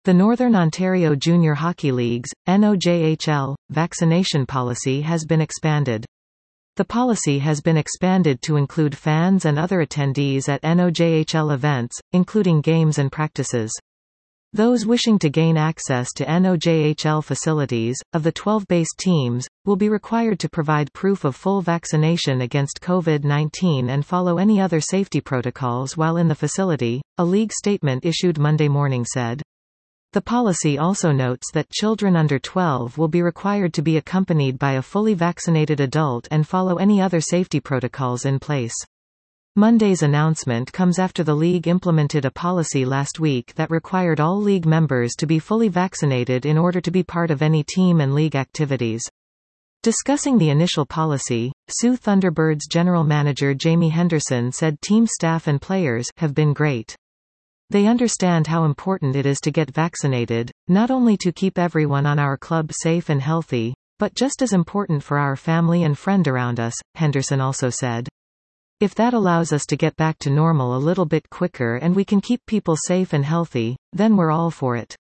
The Northern Ontario Junior Hockey League's, NOJHL, vaccination policy has been expanded. The policy has been expanded to include fans and other attendees at NOJHL events, including games and practices. Those wishing to gain access to NOJHL facilities, of the 12 base teams, will be required to provide proof of full vaccination against COVID-19 and follow any other safety protocols while in the facility, a league statement issued Monday morning said. The policy also notes that children under 12 will be required to be accompanied by a fully vaccinated adult and follow any other safety protocols in place. Monday's announcement comes after the league implemented a policy last week that required all league members to be fully vaccinated in order to be part of any team and league activities. Discussing the initial policy, Sioux Thunderbirds general manager Jamie Henderson said team staff and players have been great. They understand how important it is to get vaccinated, not only to keep everyone on our club safe and healthy, but just as important for our family and friend around us, Henderson also said. If that allows us to get back to normal a little bit quicker and we can keep people safe and healthy, then we're all for it.